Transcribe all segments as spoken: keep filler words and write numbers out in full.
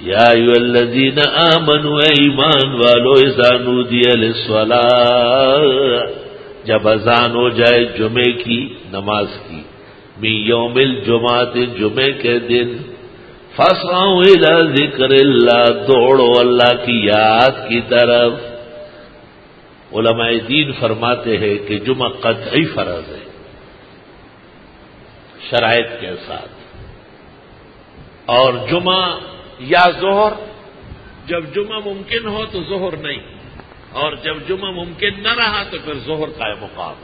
یا ایھا الذین آمنوا اے ایمان والو اذا نودی للصلاۃ جب اذان ہو جائے جمعے کی نماز کی من یوم الجمعۃ جمعے کے دن فاسعوا الی ذکر اللہ دوڑو اللہ کی یاد کی طرف. علماء دین فرماتے ہیں کہ جمعہ قطعی فرض ہے شرائط کے ساتھ, اور جمعہ یا ظہر جب جمعہ ممکن ہو تو ظہر نہیں, اور جب جمعہ ممکن نہ رہا تو پھر ظہر کا مقام.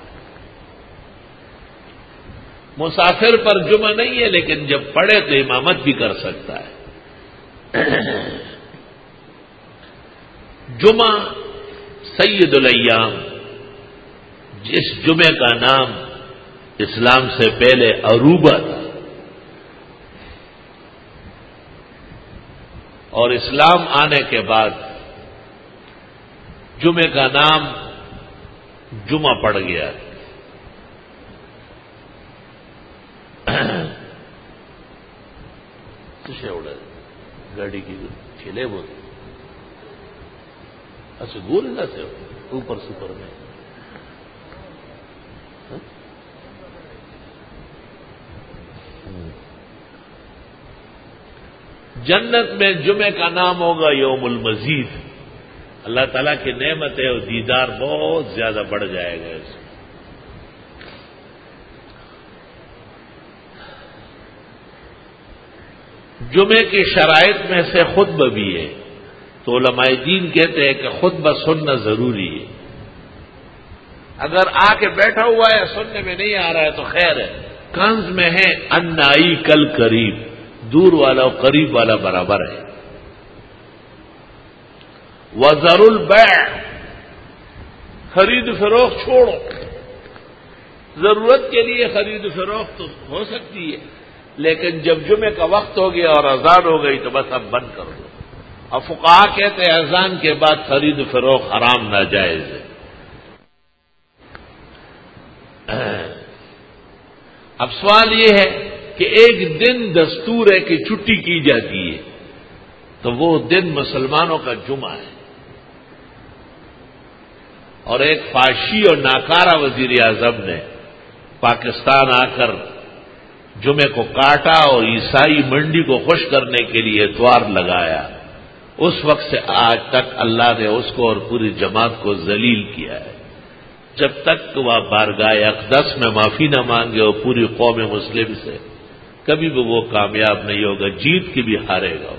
مسافر پر جمعہ نہیں ہے لیکن جب پڑھے تو امامت بھی کر سکتا ہے. جمعہ سید الایام, جس جمعے کا نام اسلام سے پہلے عروبہ تھا اور اسلام آنے کے بعد جمعے کا نام جمعہ پڑ گیا. گاڑی کی کھیلے وہ اچھا گول نہ سے اوپر سپر میں جنت میں جمعے کا نام ہوگا یوم المزید. اللہ تعالیٰ کی نعمت ہے اور دیدار بہت زیادہ بڑھ جائے گا اس میں. جمعے کی شرائط میں سے خطبہ بھی ہے, تو علماء دین کہتے ہیں کہ خطبہ سننا ضروری ہے. اگر آ کے بیٹھا ہوا ہے سننے میں نہیں آ رہا ہے تو خیر ہے. کنز میں ہے انائی کل قریب, دور والا اور قریب والا برابر ہے. وذر البیع, خرید فروخت چھوڑو. ضرورت کے لیے خرید فروخت تو ہو سکتی ہے, لیکن جب جمعے کا وقت ہو گیا اور اذان ہو گئی تو بس اب بند کر دو. اور فقہا کہتے ہیں اذان کے بعد خرید فروخت حرام ناجائز ہے. اب سوال یہ ہے کہ ایک دن دستور ہے کہ چھٹی کی جاتی ہے, تو وہ دن مسلمانوں کا جمعہ ہے. اور ایک فاشی اور ناکارہ وزیر اعظم نے پاکستان آ کر جمعے کو کاٹا اور عیسائی منڈی کو خوش کرنے کے لیے اتوار لگایا. اس وقت سے آج تک اللہ نے اس کو اور پوری جماعت کو ذلیل کیا ہے. جب تک وہ بارگاہ اقدس میں معافی نہ مانگے اور پوری قوم مسلم سے, کبھی بھی وہ کامیاب نہیں ہوگا, جیت کی بھی ہارے گا.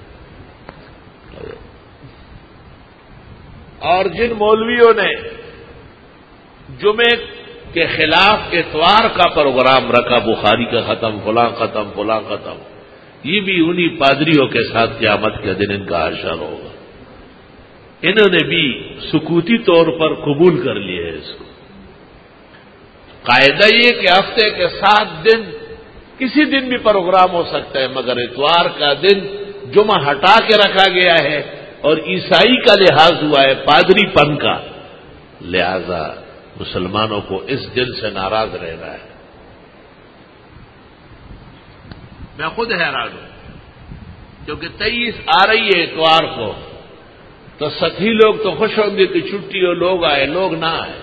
اور جن مولویوں نے جمعے کے خلاف اتوار کا پروگرام رکھا, بخاری کا ختم, فلاں ختم, فلاں ختم, یہ بھی انہی پادریوں کے ساتھ قیامت کے دن ان کا حشر ہوگا. انہوں نے بھی سکوتی طور پر قبول کر لیا ہے اس کو. قاعدہ یہ کہ ہفتے کے سات دن کسی دن بھی پروگرام ہو سکتا ہے, مگر اتوار کا دن جمعہ ہٹا کے رکھا گیا ہے اور عیسائی کا لحاظ ہوا ہے, پادری پن کا. لہذا مسلمانوں کو اس دن سے ناراض رہنا ہے. میں خود حیران ہوں کیونکہ تیئیس آ رہی ہے اتوار کو, تو ساتھی لوگ تو خوش ہوں گے کہ چھٹی ہو, لوگ آئے, لوگ نہ آئے.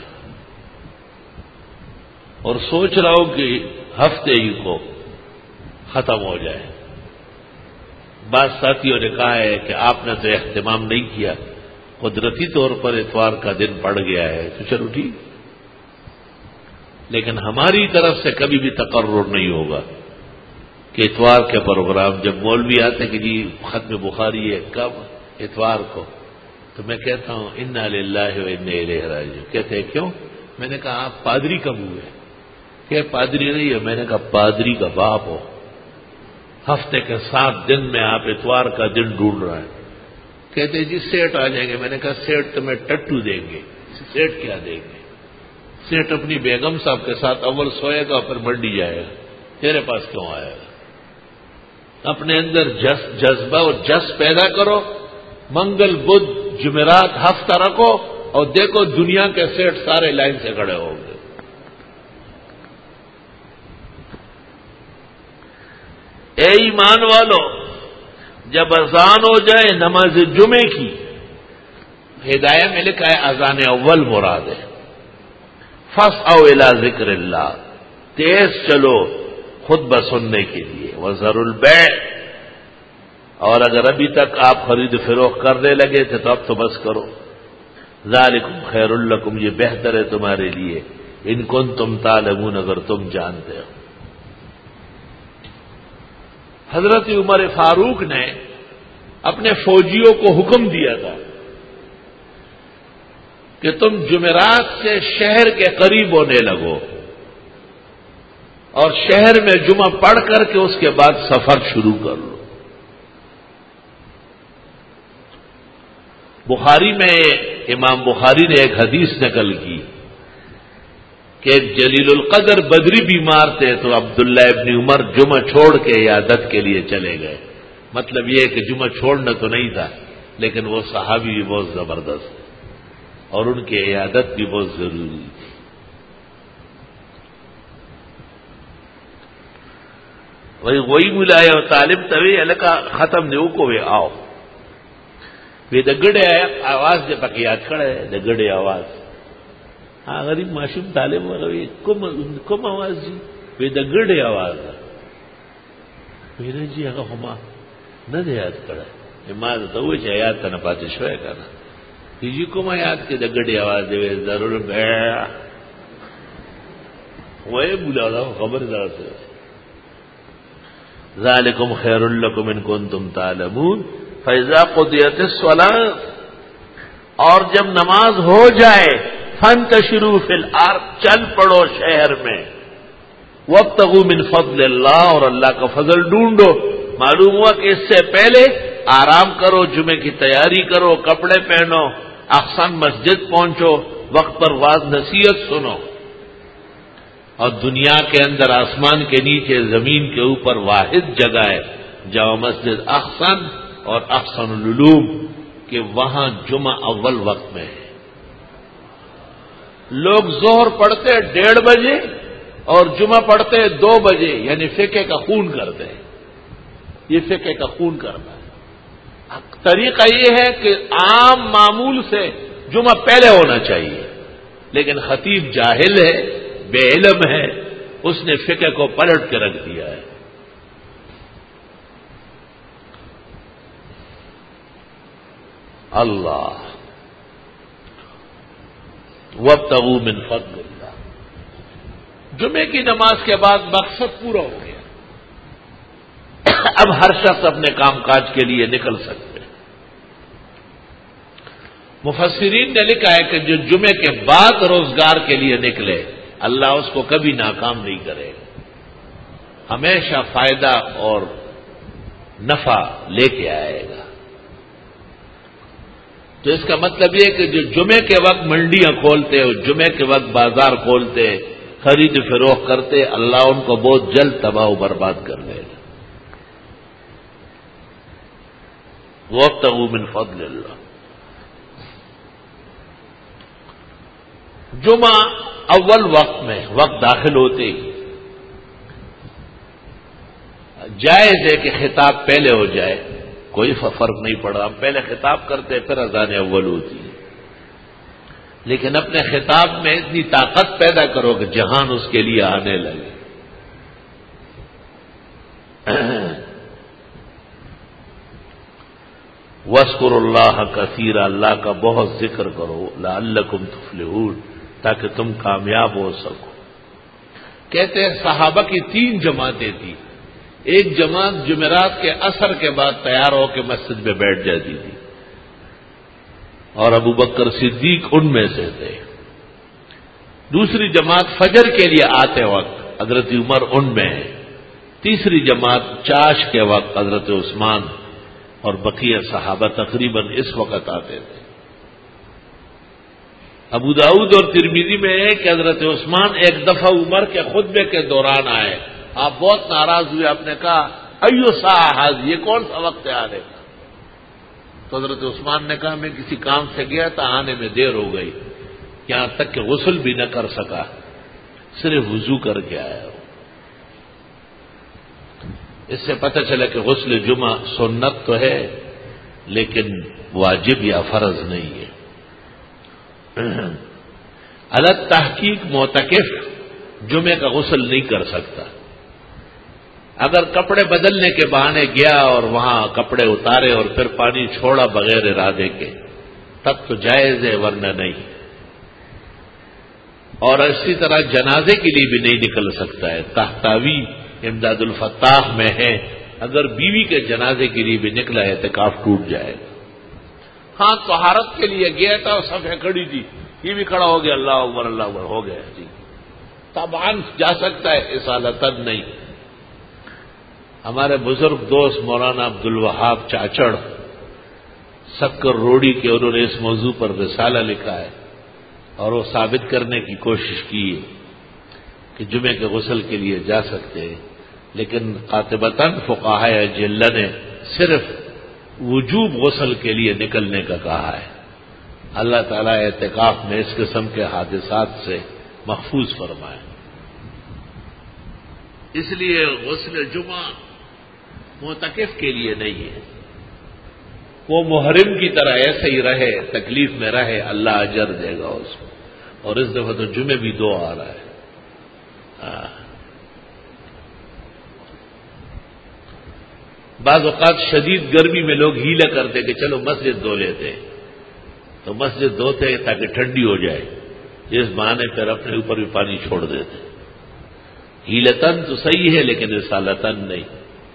اور سوچ رہا ہوں کہ ہفتے ہی کو ختم ہو جائے. بعض ساتھیوں نے کہا ہے کہ آپ نے تو اہتمام نہیں کیا, قدرتی طور پر اتوار کا دن پڑ گیا ہے, تو چلو ٹھیک, لیکن ہماری طرف سے کبھی بھی تقرر نہیں ہوگا کہ اتوار کے پروگرام. جب مولوی آتے کہ جی ختم بخاری ہے کب, اتوار کو, تو میں کہتا ہوں انا للہ و انا الیہ راجعون. کہتے ہیں کیوں؟ میں نے کہا آپ پادری کب ہوئے؟ کہ پادری نہیں ہے. میں نے کہا پادری کا باپ ہو, ہفتے کے سات دن میں آپ اتوار کا دن ڈھونڈ رہے ہیں. کہتے جی سیٹ آ جائیں گے. میں نے کہا سیٹ تمہیں ٹٹو دیں گے, سیٹ کیا دیں گے؟ سیٹ اپنی بیگم صاحب کے ساتھ اول سوئے گا پھر منڈی جائے گا, تیرے پاس کیوں آئے گا؟ اپنے اندر جس جذبہ اور جس پیدا کرو, منگل بدھ جمعرات ہفتہ رکھو اور دیکھو دنیا کے سیٹ سارے لائن سے کھڑے ہوں گے. اے ایمان والو, جب اذان ہو جائے نماز جمعے کی، ہدایہ میں لکھا ہے اذان اول مراد ہے، فاسعوا الی ذکر اللہ، تیز چلو خطبہ سننے کے لیے، وذروا البیع، اور اگر ابھی تک آپ خرید فروخت کرنے لگے تھے تو اب تو بس کرو، ذالکم خیر لکم، یہ بہتر ہے تمہارے لیے، ان کنتم تعلمون، اگر تم جانتے ہو۔ حضرت عمر فاروق نے اپنے فوجیوں کو حکم دیا تھا کہ تم جمعرات سے شہر کے قریب ہونے لگو اور شہر میں جمعہ پڑھ کر کے اس کے بعد سفر شروع کر لو۔ بخاری میں امام بخاری نے ایک حدیث نقل کی کہ ایک جلیل القدر بدری بیمار تھے تو عبداللہ ابن عمر جمعہ چھوڑ کے عیادت کے لیے چلے گئے۔ مطلب یہ کہ جمعہ چھوڑنا تو نہیں تھا، لیکن وہ صحابی بھی بہت زبردست اور ان کی عیادت بھی بہت ضروری تھی۔ وہی وہی ملائے اور طالب طوی الکا ختم نیو کو وے آؤ وی د گڑے آواز دے پکې یاد کړه د گڑے آواز ہاں غریب معصوم طالب وغوی کوم کوم آواز دی وی د گڑے آواز ویره جی هغه هم نه دی یاد کړه ما ته وې چې یاد ته نه پاتې شوې کنه هیڅ کوم یاد کې د گڑے آواز دی ضرور به وې بولا خبردار سره ذالکم خیر لکم ان کنتم تعلمون فیضا قضیت الصلاۃ، اور جب نماز ہو جائے فانتشروا فی الارض، چل پڑو شہر میں، وابتغوا من فضل اللہ، اور اللہ کا فضل ڈھونڈو۔ معلوم ہوا کہ اس سے پہلے آرام کرو، جمعے کی تیاری کرو، کپڑے پہنو، احسن مسجد پہنچو، وقت پر واعظ نصیحت سنو، اور دنیا کے اندر آسمان کے نیچے زمین کے اوپر واحد جگہ ہے جامع مسجد احسن اور احسن العلوم کہ وہاں جمعہ اول وقت میں ہے۔ لوگ ظہر پڑھتے ڈیڑھ بجے اور جمعہ پڑھتے دو بجے، یعنی فقہ کا خون کرتے ہیں، یہ فقہ کا خون کرنا ہے۔ طریقہ یہ ہے کہ عام معمول سے جمعہ پہلے ہونا چاہیے، لیکن خطیب جاہل ہے، بے علم ہے، اس نے فقہ کو پلٹ کے رکھ دیا ہے۔ اللہ وابتغوا من فضل اللہ، جمعے کی نماز کے بعد مقصد پورا ہو گیا، اب ہر شخص اپنے کام کاج کے لیے نکل سکتے ہیں۔ مفسرین نے لکھا ہے کہ جو جمعے کے بعد روزگار کے لیے نکلے اللہ اس کو کبھی ناکام نہیں کرے گا، ہمیشہ فائدہ اور نفع لے کے آئے گا۔ تو اس کا مطلب یہ کہ جو جمعے کے وقت منڈیاں کھولتے اور جمعے کے وقت بازار کھولتے، خرید فروخت کرتے، اللہ ان کو بہت جلد تباہ و برباد کر دے گا۔ وابتغوا من فضل اللہ، جمعہ اول وقت میں وقت داخل ہوتے ہی جائز ہے کہ خطاب پہلے ہو جائے، کوئی فرق نہیں پڑا، ہم پہلے خطاب کرتے پھر اذان اول ہوتی ہے، لیکن اپنے خطاب میں اتنی طاقت پیدا کرو کہ جہان اس کے لیے آنے لگے۔ وَاذْكُرُوا اللَّهَ كَثِيرًا، اللہ کا بہت ذکر کرو، لَعَلَّكُمْ تُفْلِحُونَ، تاکہ تم کامیاب ہو سکو۔ کہتے ہیں صحابہ کی تین جماعتیں تھیں، ایک جماعت جمعرات کے عصر کے بعد تیار ہو کے مسجد میں بیٹھ جاتی تھی اور ابو بکر صدیق ان میں سے تھے، دوسری جماعت فجر کے لیے آتے وقت حضرت عمر ان میں ہے، تیسری جماعت چاش کے وقت حضرت عثمان اور بقیہ صحابہ تقریباً اس وقت آتے تھے۔ ابو داؤد اور ترمذی میں ہے کہ حضرت عثمان ایک دفعہ عمر کے خطبے کے دوران آئے، آپ بہت ناراض ہوئے، آپ نے کہا ایو ساحاز، یہ کون سا وقت ہے آنے کا؟ تو حضرت عثمان نے کہا میں کسی کام سے گیا تھا، آنے میں دیر ہو گئی، یہاں تک کہ غسل بھی نہ کر سکا، صرف وضو کر کے آیا ہوں۔ اس سے پتہ چلا کہ غسل جمعہ سنت تو ہے لیکن واجب یا فرض نہیں ہے۔ الگ تحقیق معتکف جمعے کا غسل نہیں کر سکتا۔ اگر کپڑے بدلنے کے بہانے گیا اور وہاں کپڑے اتارے اور پھر پانی چھوڑا بغیر ارادے کے تب تو جائز ہے، ورنہ نہیں۔ اور اسی طرح جنازے کے لیے بھی نہیں نکل سکتا ہے۔ تحتاوی امداد الفتاح میں ہے، اگر بیوی کے جنازے کے لیے بھی نکلا ہے اعتکاف ٹوٹ جائے گا۔ ہاں طہارت کے لیے گیا تھا اور صفحہ کھڑی تھی، یہ بھی کھڑا ہو گیا، اللہ اکبر اللہ اکبر ہو گیا جی، طبعاً جا سکتا ہے، اصالتاً نہیں۔ ہمارے بزرگ دوست مولانا عبد الوہاب چاچڑ سکر روڑی کے، انہوں نے اس موضوع پر رسالہ لکھا ہے اور وہ ثابت کرنے کی کوشش کی ہے کہ جمعے کے غسل کے لیے جا سکتے ہیں، لیکن قاطبتاً فقہاء اجلہ نے صرف وجوب غسل کے لیے نکلنے کا کہا ہے۔ اللہ تعالیٰ اعتکاف میں اس قسم کے حادثات سے محفوظ فرمائے۔ اس لیے غسل جمعہ معتکف کے لیے نہیں ہے، وہ محرم کی طرح ایسے ہی رہے، تکلیف میں رہے، اللہ اجر دے گا اس کو۔ اور اس دفعہ تو جمعے بھی دو آ رہا ہے۔ آہ۔ بعض اوقات شدید گرمی میں لوگ ہیلا کرتے کہ چلو مسجد دھو لیتے، تو مسجد دھوتے تاکہ ٹھنڈی ہو جائے، اس بہانے پر اپنے اوپر بھی پانی چھوڑ دیتے۔ ہیلتن تو صحیح ہے لیکن رسالتن نہیں۔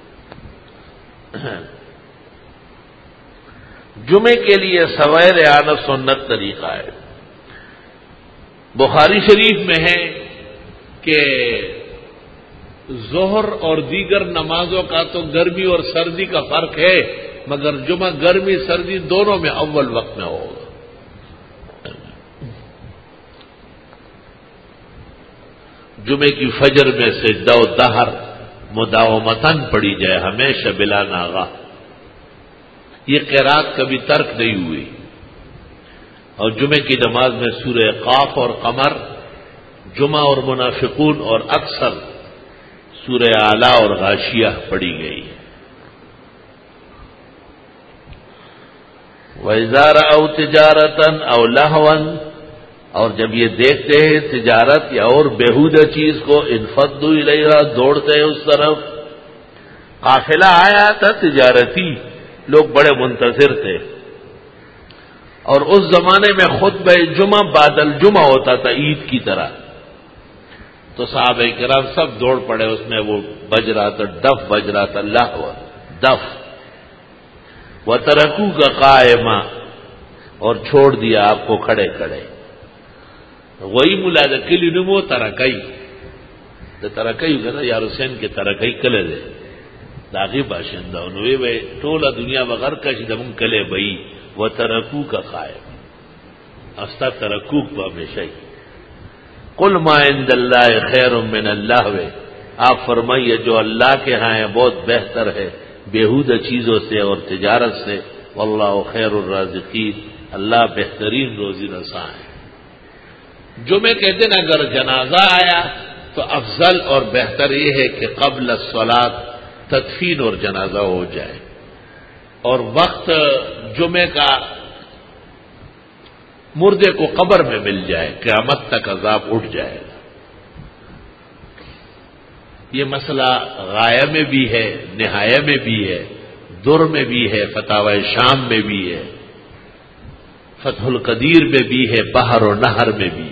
جمعے کے لیے سوائر اعانت سنت طریقہ ہے۔ بخاری شریف میں ہے کہ ظہر اور دیگر نمازوں کا تو گرمی اور سردی کا فرق ہے، مگر جمعہ گرمی سردی دونوں میں اول وقت میں ہوگا۔ جمعے کی فجر میں سجدہ و دہر مداومتاً پڑی جائے ہمیشہ بلا ناغہ، یہ قرات کبھی ترک نہیں ہوئی۔ اور جمعے کی نماز میں سورہ قاف اور قمر، جمعہ اور منافقون اور اکثر سورہ اعلیٰ اور غاشیہ پڑھی گئی۔ وَإِذَا رَأَوْا تِجَارَةً أَوْ لَهْوًا، اور جب یہ دیکھتے ہیں تجارت یا اور بیہودہ چیز کو، انفضوا الیہا، دوڑتے ہیں اس طرف۔ قافلہ آیا تھا تجارتی، لوگ بڑے منتظر تھے، اور اس زمانے میں خطبہ جمعہ بعد الجمعہ ہوتا تھا عید کی طرح، تو صحابہ کرام سب دوڑ پڑے، اس میں وہ بج رہا تھا، ڈف بج رہا تھا، لہو ڈف، وَتَرَكُوكَ قَائِمًا، اور چھوڑ دیا آپ کو کھڑے کھڑے۔ وہی ملاد کلی نمو ترکئی دا ترکئی کہتا یار حسین کے ترکئی کلے دے داغی باشندہ انوے بے ٹولا دنیا بغیر کشی دمون کلے بئی و ترکو کا قائم استا ترکوک با ہمیشہی۔ قل ما عند اللہ خیر من اللہ وے، آپ فرمائیے جو اللہ کے ہاں ہے بہت بہتر ہے بیہودہ چیزوں سے اور تجارت سے، واللہ خیر الرازقین، اللہ بہترین روزی رساں ہے۔ جمعے کے دن اگر جنازہ آیا تو افضل اور بہتر یہ ہے کہ قبل الصلاۃ تدفین اور جنازہ ہو جائے، اور وقت جمعے کا مردے کو قبر میں مل جائے، قیامت تک عذاب اٹھ جائے گا۔ یہ مسئلہ غایہ میں بھی ہے، نہایہ میں بھی ہے، در میں بھی ہے، فتاوی شام میں بھی ہے، فتح القدیر میں بھی ہے، بحر و نہر میں بھی ہے۔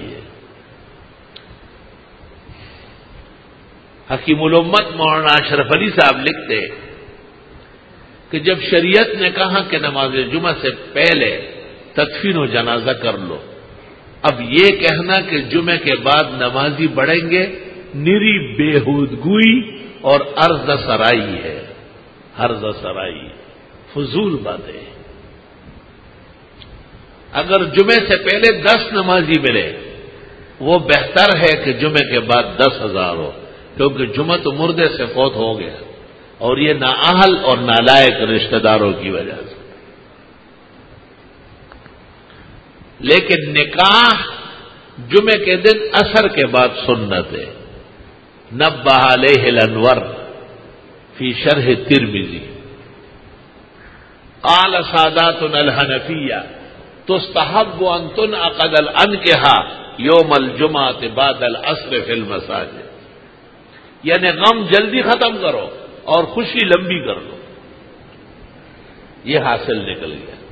حکیم الامت مولانا اشرف علی صاحب لکھتے کہ جب شریعت نے کہا کہ نماز جمعہ سے پہلے تدفین و جنازہ کر لو، اب یہ کہنا کہ جمعے کے بعد نمازی بڑھیں گے نری بےہودگوئی اور عرض سرائی ہے، عرض سرائی فضول باتیں۔ اگر جمعے سے پہلے دس نمازی ملے وہ بہتر ہے کہ جمعے کے بعد دس ہزار ہو، کیونکہ جمعہ تو مردے سے فوت ہو گیا، اور یہ نااہل اور نالائق رشتہ داروں کی وجہ سے۔ لیکن نکاح جمعے کے دن عصر کے بعد سنت ہے۔ نبہ علیہ الانور فی شرح ترمذی قال ساداتنا الحنفیہ تستحب ان تنعقد الانکحہ یوم الجمعۃ بعد العصر فی المساجد، یعنی غم جلدی ختم کرو اور خوشی لمبی کر لو. یہ حاصل نکل گیا.